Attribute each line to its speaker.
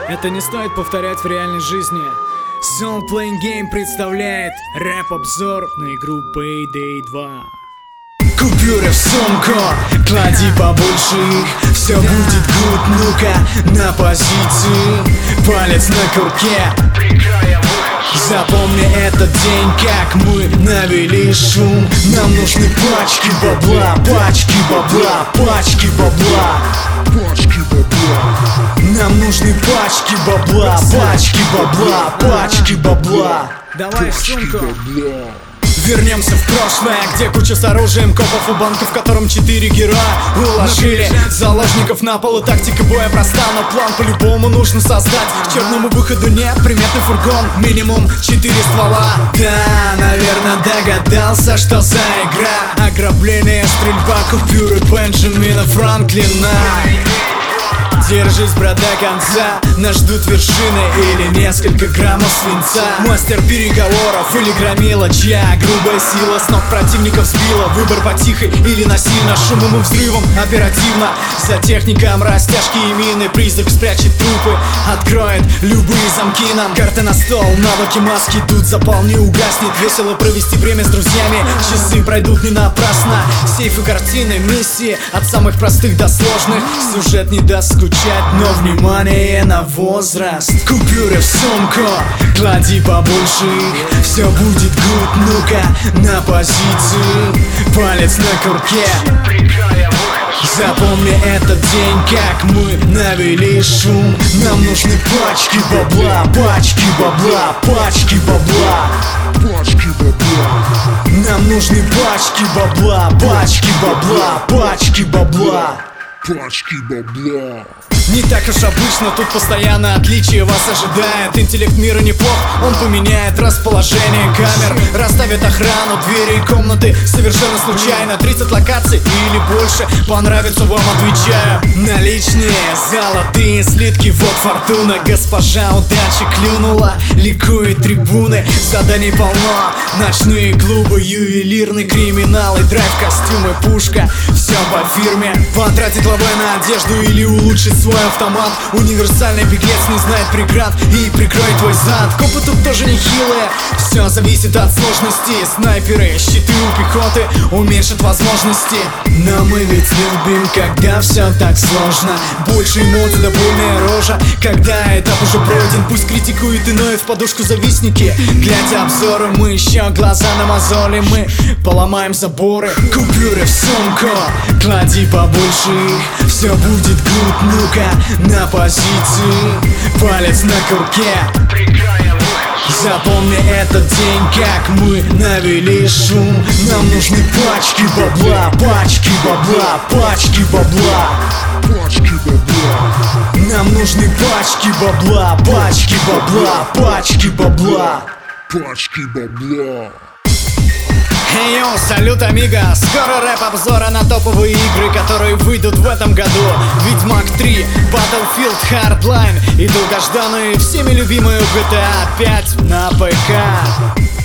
Speaker 1: Это не стоит повторять в реальной жизни. Soul Playing Game представляет рэп-обзор на игру Payday 2. Купюры в сумку, клади побольше их, все будет good, ну-ка, на позиции. Палец на курке, запомни этот день, как мы навели шум. Нам нужны пачки бабла, пачки бабла, пачки бабла, пачки бабла. Нам нужны пачки бабла, пачки бабла, пачки бабла. Давай сумку. Вернемся в прошлое, где куча с оружием, копов у банка, в котором 4 героя уложили заложников на пол, и тактика боя проста, но план по-любому нужно создать. К черному выходу нет, приметный фургон, минимум 4 ствола. Да, наверное, догадался, что за игра. Ограбление, стрельба, купюры Бенджамина Франклина. Держись, брат, до конца. Нас ждут вершины или несколько граммов свинца. Мастер переговоров или громила, чья грубая сила с ног противников сбила. Выбор по тихой или насильно, шумом и взрывом оперативно. За техником растяжки и мины, призрак спрячет трупы, откроет любые замки нам. Карты на стол, навыки, маски, тут запал не угаснет. Весело провести время с друзьями, часы пройдут не напрасно. Сейфы, картины, миссии, от самых простых до сложных. Сюжет не даст скучать, но внимание на возраст. Купюры в сумку, клади побольше их, все будет good, ну-ка, на позиции. Палец на курке, запомни этот день, как мы навели шум. Нам нужны пачки бабла, пачки бабла, пачки бабла, пачки бабла. Нам нужны пачки бабла, пачки бабла, пачки бабла, пачки бабла. Не так уж обычно, тут постоянно отличие вас ожидает. Интеллект мира неплох, он поменяет расположение камер, расставит охрану, двери и комнаты совершенно случайно. 30 локаций или больше, понравится вам, отвечаю. Наличные золотые слитки, вот фортуна. Госпожа удачи клюнула, ликует трибуны. Заданий полно, ночные клубы, ювелирный криминал и драйв, костюмы, пушка. Все по фирме, потратить лавы на одежду или улучшить свой автомат. Универсальный беглец не знает преград и прикроет твой зад. Копы тут тоже нехилые, все зависит от сложности. Снайперы, щиты у пехоты уменьшат возможности. Но мы ведь любим, когда все так сложно. Больше эмоций, да больная рожа, когда этап уже пройден. Пусть критикует иное в подушку завистники. Глядя обзоры, мы еще глаза на мозоли, мы поломаем заборы. Купюры в сумку, клади побольше их, все будет good, ну-ка, на позиции. Палец на курке, запомни этот день, как мы навели шум. Нам нужны пачки бабла, пачки бабла, пачки бабла, пачки бабла. Нам нужны пачки бабла, пачки бабла, пачки бабла, пачки бабла. Эй, йоу, салют, амиго! Скоро рэп-обзора на топовые игры, которые выйдут в этом году. Ведьмак 3, Battlefield Hardline и долгожданные всеми любимые GTA 5 на ПК.